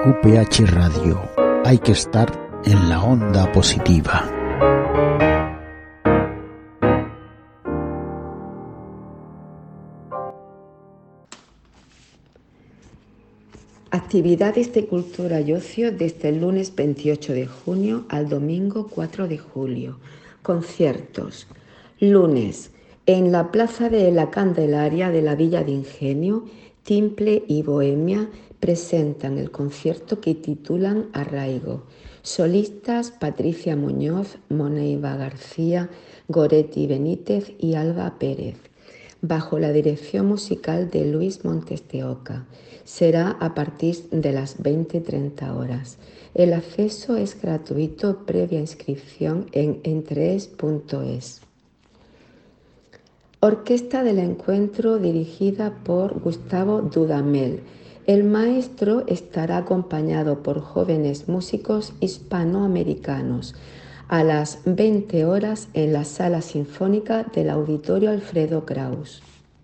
QPH Radio. Hay que estar en la onda positiva. Actividades de cultura y ocio desde el lunes 28 de junio al domingo 4 de julio. Conciertos. Lunes, en la Plaza de la Candelaria de la Villa de Ingenio, Timple y Bohemia presentan el concierto que titulan Arraigo. Solistas Patricia Muñoz, Moneiva García, Goretti Benítez y Alba Pérez, bajo la dirección musical de Luis Montes de Oca. Será a partir de las 20:30 horas. El acceso es gratuito previa inscripción en entrees.es. Orquesta del Encuentro dirigida por Gustavo Dudamel. El maestro estará acompañado por jóvenes músicos hispanoamericanos a las 20 horas en la Sala Sinfónica del Auditorio Alfredo Kraus.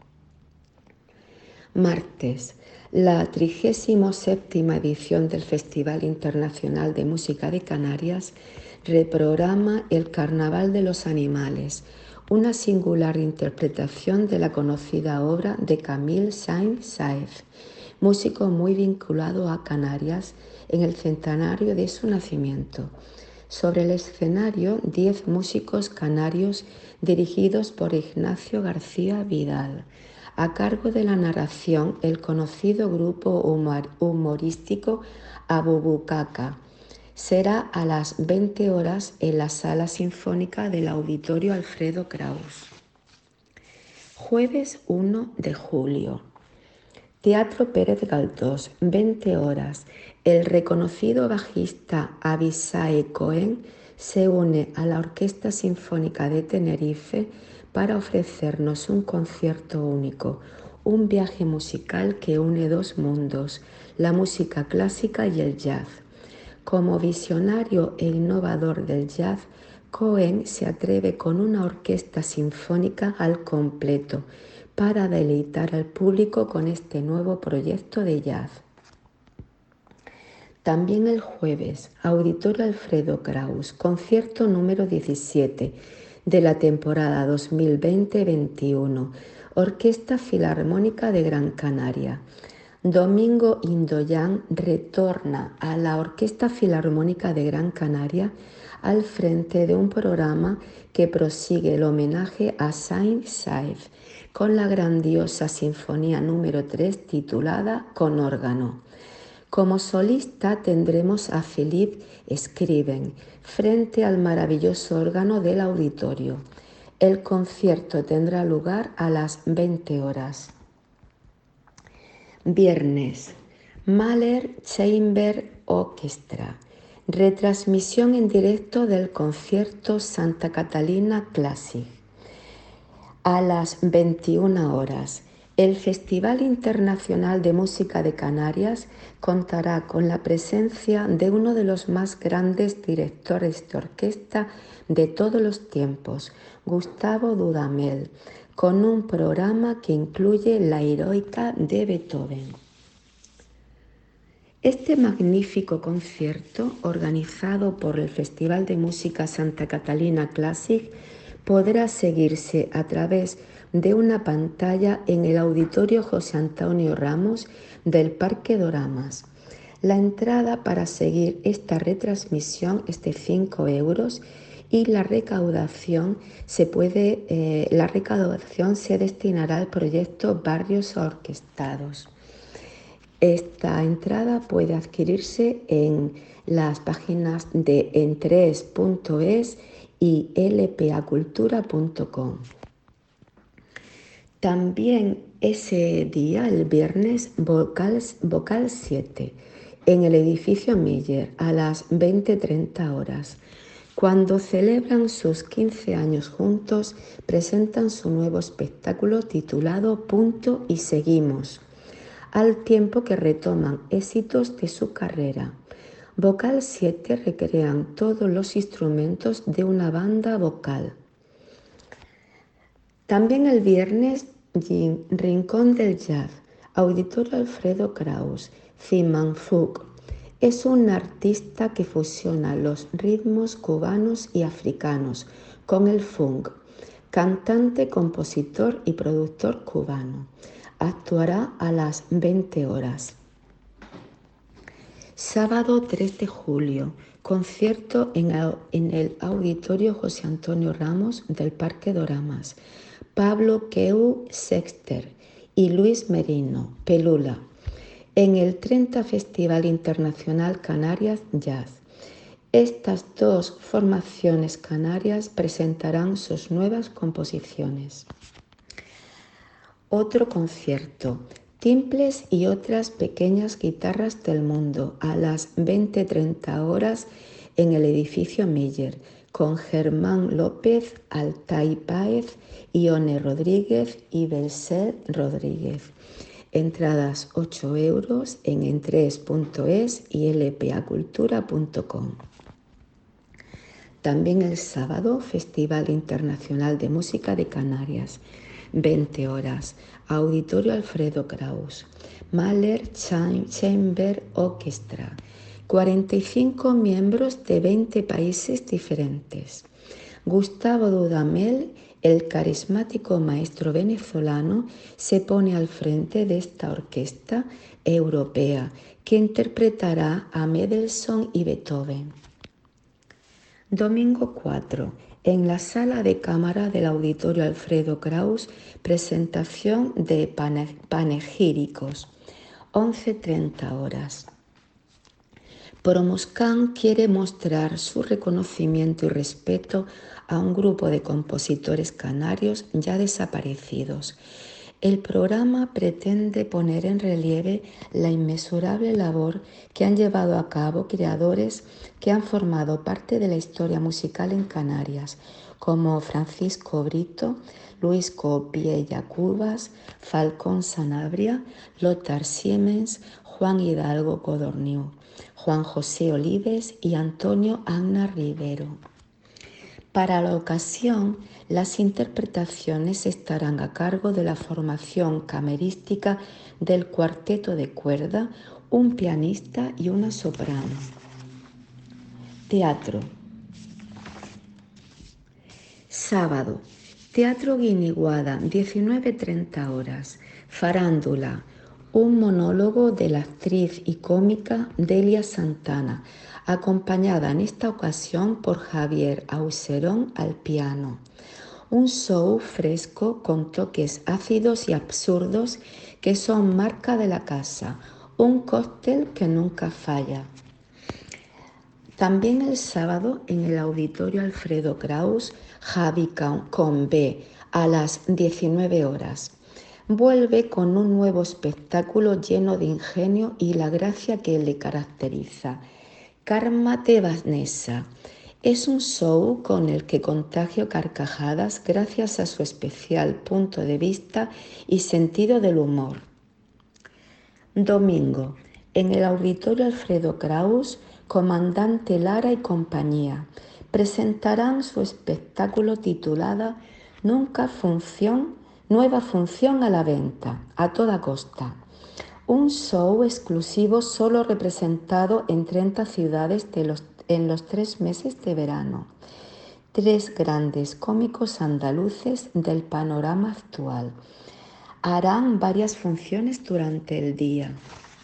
Martes, la 37ª edición del Festival Internacional de Música de Canarias reprograma el Carnaval de los Animales, una singular interpretación de la conocida obra de Camille Saint-Saëns, músico muy vinculado a Canarias en el centenario de su nacimiento. Sobre el escenario, 10 músicos canarios dirigidos por Ignacio García Vidal. A cargo de la narración, el conocido grupo humorístico Abubucaca. Será a las 20 horas en la Sala Sinfónica del Auditorio Alfredo Kraus. Jueves 1 de julio. Teatro Pérez Galdós, 20 horas. El reconocido bajista Abisae Cohen se une a la Orquesta Sinfónica de Tenerife para ofrecernos un concierto único, un viaje musical que une dos mundos, la música clásica y el jazz. Como visionario e innovador del jazz, Cohen se atreve con una orquesta sinfónica al completo para deleitar al público con este nuevo proyecto de jazz. También el jueves, Auditorio Alfredo Kraus, concierto número 17 de la temporada 2020-21, Orquesta Filarmónica de Gran Canaria. Domingo Indoyan retorna a la Orquesta Filarmónica de Gran Canaria al frente de un programa que prosigue el homenaje a Saint-Saëns con la grandiosa Sinfonía número 3 titulada Con órgano. Como solista tendremos a Philippe Scriven frente al maravilloso órgano del auditorio. El concierto tendrá lugar a las 20 horas. Viernes, Mahler Chamber Orchestra. Retransmisión en directo del concierto Santa Catalina Classic. A las 21 horas, el Festival Internacional de Música de Canarias contará con la presencia de uno de los más grandes directores de orquesta de todos los tiempos, Gustavo Dudamel, con un programa que incluye la heroica de Beethoven. Este magnífico concierto, organizado por el Festival de Música Santa Catalina Classic, podrá seguirse a través de una pantalla en el Auditorio José Antonio Ramos del Parque Doramas. La entrada para seguir esta retransmisión es de 5 euros y la recaudación se destinará al proyecto Barrios Orquestados. Esta entrada puede adquirirse en las páginas de entrees.es y lpacultura.com. También ese día, el viernes, Vocal 7, en el edificio Miller, a las 20:30 horas. Cuando celebran sus 15 años juntos, presentan su nuevo espectáculo titulado Punto y Seguimos, al tiempo que retoman éxitos de su carrera. Vocal 7 recrean todos los instrumentos de una banda vocal. También el viernes, Rincón del Jazz, Auditorio Alfredo Kraus, Zimmermann Fuchs, Es un artista que fusiona los ritmos cubanos y africanos con el funk, cantante, compositor y productor cubano. Actuará a las 20 horas. Sábado 3 de julio, concierto en el Auditorio José Antonio Ramos del Parque Doramas. Pablo Queu Sexter y Luis Merino, Pelula, en el 30 Festival Internacional Canarias Jazz. Estas dos formaciones canarias presentarán sus nuevas composiciones. Otro concierto, Timples y otras pequeñas guitarras del mundo, a las 20:30 horas en el edificio Miller, con Germán López, Altay Páez, Ione Rodríguez y Belser Rodríguez. Entradas 8 euros en entres.es y lpacultura.com. También el sábado, Festival Internacional de Música de Canarias, 20 horas, Auditorio Alfredo Kraus, Mahler Chamber Orchestra, 45 miembros de 20 países diferentes. Gustavo Dudamel, el carismático maestro venezolano, se pone al frente de esta orquesta europea que interpretará a Mendelssohn y Beethoven. Domingo 4. En la sala de cámara del Auditorio Alfredo Kraus, presentación de panegíricos, 11:30 horas. Promoscan quiere mostrar su reconocimiento y respeto a un grupo de compositores canarios ya desaparecidos. El programa pretende poner en relieve la inmesurable labor que han llevado a cabo creadores que han formado parte de la historia musical en Canarias, como Francisco Brito, Luis Copiella Cubas, Falcón Sanabria, Lothar Siemens, Juan Hidalgo Codorniu, Juan José Olives y Antonio Agna Rivero. Para la ocasión, las interpretaciones estarán a cargo de la formación camerística del cuarteto de cuerda, un pianista y una soprano. Teatro. Sábado, Teatro Guiniguada, 19:30 horas. Farándula, un monólogo de la actriz y cómica Delia Santana, acompañada en esta ocasión por Javier Auserón al piano. Un show fresco con toques ácidos y absurdos que son marca de la casa, un cóctel que nunca falla. También el sábado en el Auditorio Alfredo Kraus, Javi con B, a las 19 horas. Vuelve con un nuevo espectáculo lleno de ingenio y la gracia que le caracteriza. Cármate Vanessa. Es un show con el que contagio carcajadas gracias a su especial punto de vista y sentido del humor. Domingo, en el Auditorio Alfredo Kraus, Comandante Lara y compañía presentarán su espectáculo titulado Nueva función a la venta, a toda costa. Un show exclusivo solo representado en 30 ciudades en los 3 meses de verano. 3 grandes cómicos andaluces del panorama actual harán varias funciones durante el día.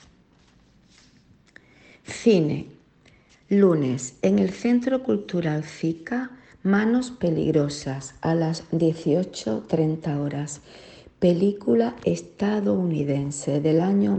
Cine. Lunes, en el Centro Cultural Fica, Manos Peligrosas, a las 18:30 horas. Película estadounidense del año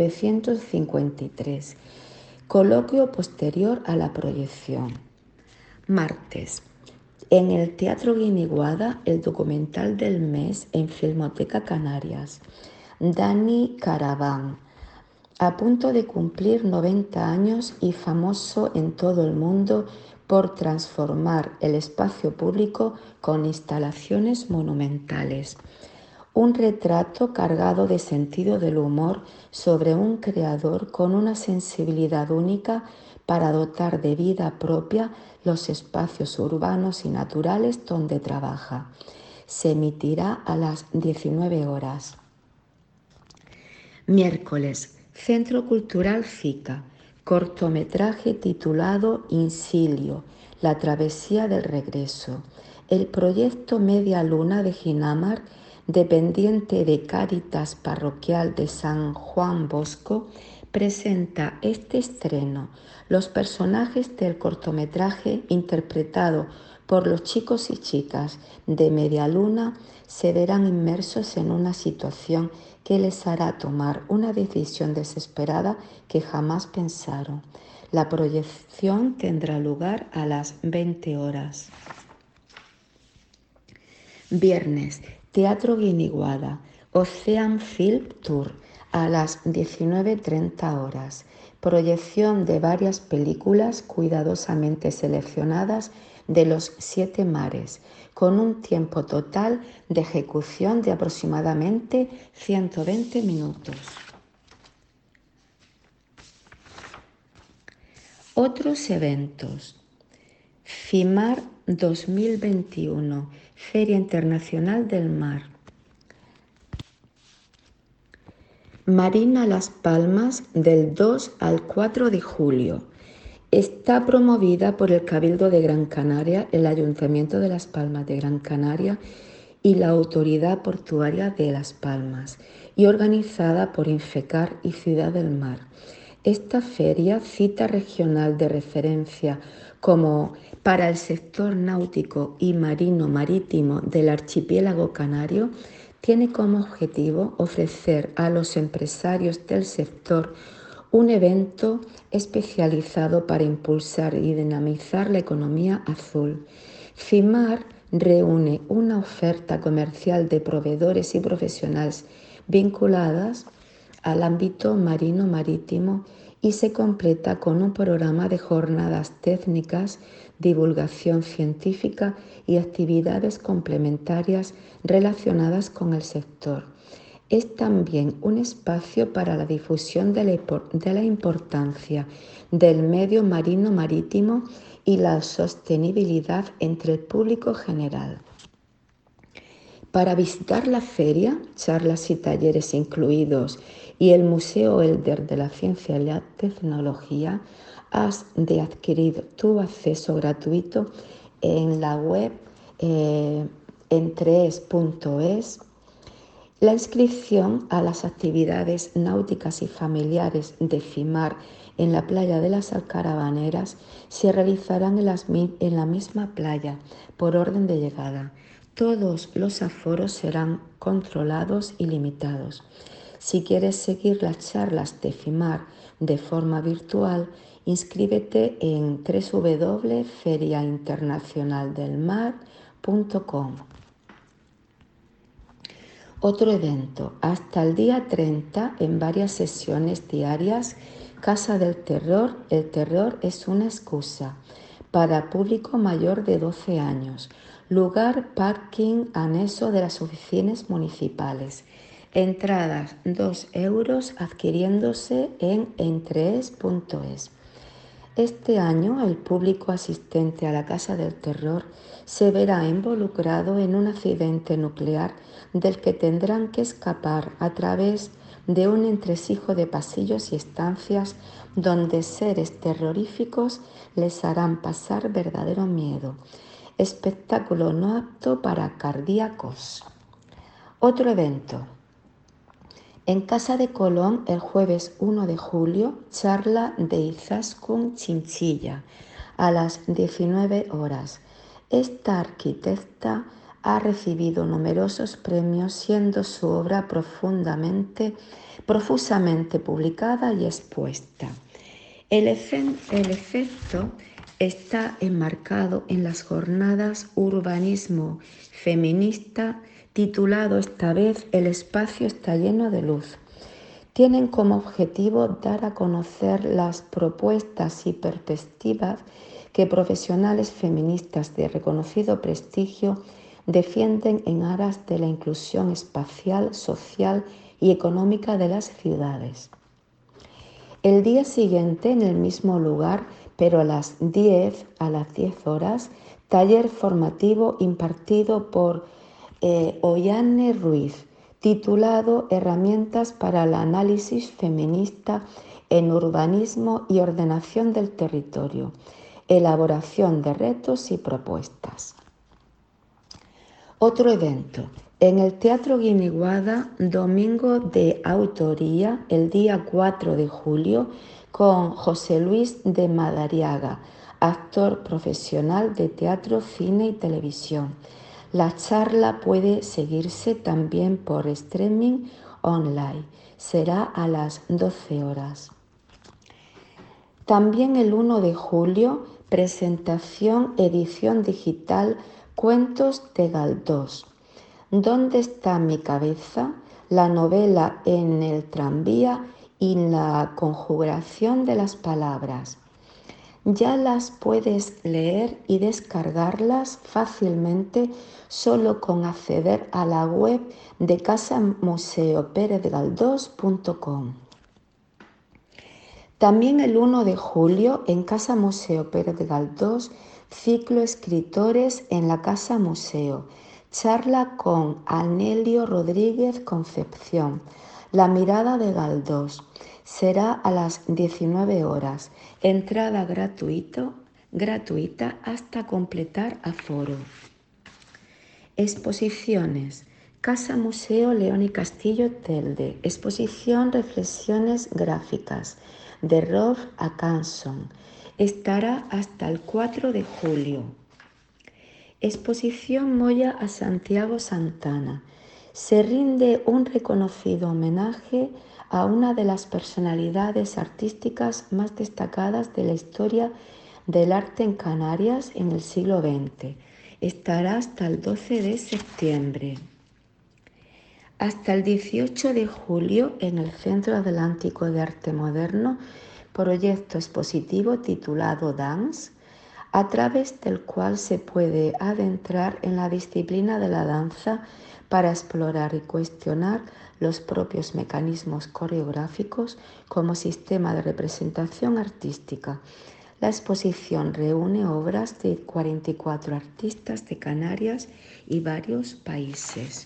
1953. Coloquio posterior a la proyección. Martes, en el Teatro Guiniguada, el documental del mes en Filmoteca Canarias. Dani Caraván, a punto de cumplir 90 años y famoso en todo el mundo por transformar el espacio público con instalaciones monumentales. Un retrato cargado de sentido del humor sobre un creador con una sensibilidad única para dotar de vida propia los espacios urbanos y naturales donde trabaja. Se emitirá a las 19 horas. Miércoles, Centro Cultural Fica, cortometraje titulado Insilio, la travesía del regreso. El proyecto Media Luna de Ginamar, dependiente de Cáritas Parroquial de San Juan Bosco, presenta este estreno. Los personajes del cortometraje, interpretado por los chicos y chicas de Media Luna, se verán inmersos en una situación que les hará tomar una decisión desesperada que jamás pensaron. La proyección tendrá lugar a las 20 horas. Viernes, Teatro Guiniguada, Ocean Film Tour, a las 19:30 horas. Proyección de varias películas cuidadosamente seleccionadas de los 7 mares, con un tiempo total de ejecución de aproximadamente 120 minutos. Otros eventos. FIMAR 2021, Feria Internacional del Mar. Marina Las Palmas del 2 al 4 de julio. Está promovida por el Cabildo de Gran Canaria, el Ayuntamiento de Las Palmas de Gran Canaria y la Autoridad Portuaria de Las Palmas y organizada por Infecar y Ciudad del Mar. Esta feria, cita regional de referencia como para el sector náutico y marítimo del archipiélago canario, tiene como objetivo ofrecer a los empresarios del sector un evento especializado para impulsar y dinamizar la economía azul. FIMAR reúne una oferta comercial de proveedores y profesionales vinculadas al ámbito marítimo y se completa con un programa de jornadas técnicas, divulgación científica y actividades complementarias relacionadas con el sector. Es también un espacio para la difusión de la importancia del medio marítimo y la sostenibilidad entre el público general. Para visitar la feria, charlas y talleres incluidos y el Museo Elder de la Ciencia y la Tecnología, has de adquirir tu acceso gratuito en la web entrees.es. La inscripción a las actividades náuticas y familiares de FIMAR en la playa de las Alcarabaneras se realizarán en la misma playa por orden de llegada. Todos los aforos serán controlados y limitados. Si quieres seguir las charlas de FIMAR de forma virtual, inscríbete en www.feriainternacionaldelmar.com. Otro evento, hasta el día 30 en varias sesiones diarias, Casa del Terror, el terror es una excusa, para público mayor de 12 años, lugar parking anexo de las oficinas municipales, entradas 2 euros adquiriéndose en entrees.es. Este año el público asistente a la Casa del Terror se verá involucrado en un accidente nuclear del que tendrán que escapar a través de un entresijo de pasillos y estancias donde seres terroríficos les harán pasar verdadero miedo. Espectáculo no apto para cardíacos. Otro evento. En Casa de Colón, el jueves 1 de julio, charla de Izaskun Chinchilla a las 19 horas. Esta arquitecta ha recibido numerosos premios, siendo su obra profusamente publicada y expuesta. El efecto está enmarcado en las jornadas Urbanismo Feminista, titulado esta vez El espacio está lleno de luz. Tienen como objetivo dar a conocer las propuestas y perspectivas que profesionales feministas de reconocido prestigio defienden en aras de la inclusión espacial, social y económica de las ciudades. El día siguiente, en el mismo lugar, pero a las 10 horas, taller formativo impartido por Ollane Ruiz, titulado Herramientas para el análisis feminista en urbanismo y ordenación del territorio, elaboración de retos y propuestas. Otro evento. En el Teatro Guiniguada, domingo de autoría, el día 4 de julio, con José Luis de Madariaga, actor profesional de teatro, cine y televisión. La charla puede seguirse también por streaming online. Será a las 12 horas. También el 1 de julio, presentación edición digital Cuentos de Galdós. ¿Dónde está mi cabeza? La novela en el tranvía y la conjugación de las palabras. Ya las puedes leer y descargarlas fácilmente solo con acceder a la web de casamuseoperezgaldós.com. También el 1 de julio en Casa Museo Pérez de Galdós, ciclo Escritores en la Casa Museo. Charla con Anelio Rodríguez Concepción, La mirada de Galdós. Será a las 19 horas. Entrada gratuita hasta completar aforo. Exposiciones. Casa Museo León y Castillo Telde. Exposición Reflexiones Gráficas. De Rolf Akanson. Estará hasta el 4 de julio. Exposición Moya a Santiago Santana. Se rinde un reconocido homenaje a una de las personalidades artísticas más destacadas de la historia del arte en Canarias en el siglo XX. Estará hasta el 12 de septiembre. Hasta el 18 de julio en el Centro Atlántico de Arte Moderno, proyecto expositivo titulado Dance, a través del cual se puede adentrar en la disciplina de la danza para explorar y cuestionar los propios mecanismos coreográficos como sistema de representación artística. La exposición reúne obras de 44 artistas de Canarias y varios países.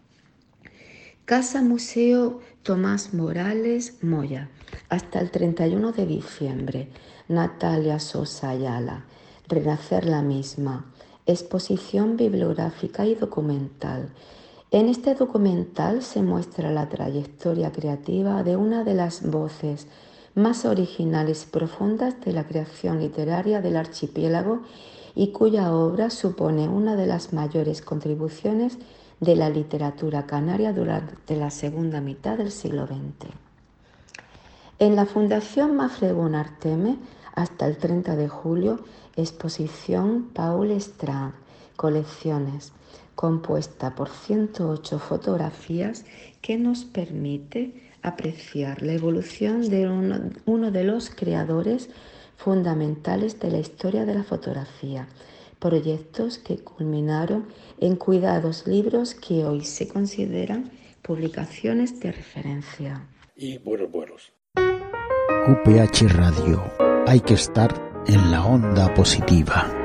Casa Museo Tomás Morales Moya, hasta el 31 de diciembre. Natalia Sosa Ayala, Renacer la misma, exposición bibliográfica y documental. En este documental se muestra la trayectoria creativa de una de las voces más originales y profundas de la creación literaria del archipiélago y cuya obra supone una de las mayores contribuciones de la literatura canaria durante la segunda mitad del siglo XX. En la Fundación Mafregún Arteme, hasta el 30 de julio, exposición Paul Estrand, colecciones, compuesta por 108 fotografías que nos permite apreciar la evolución de uno de los creadores fundamentales de la historia de la fotografía, proyectos que culminaron en cuidados libros que hoy se consideran publicaciones de referencia. Y buenos vuelos. UPH Radio. Hay que estar en la onda positiva.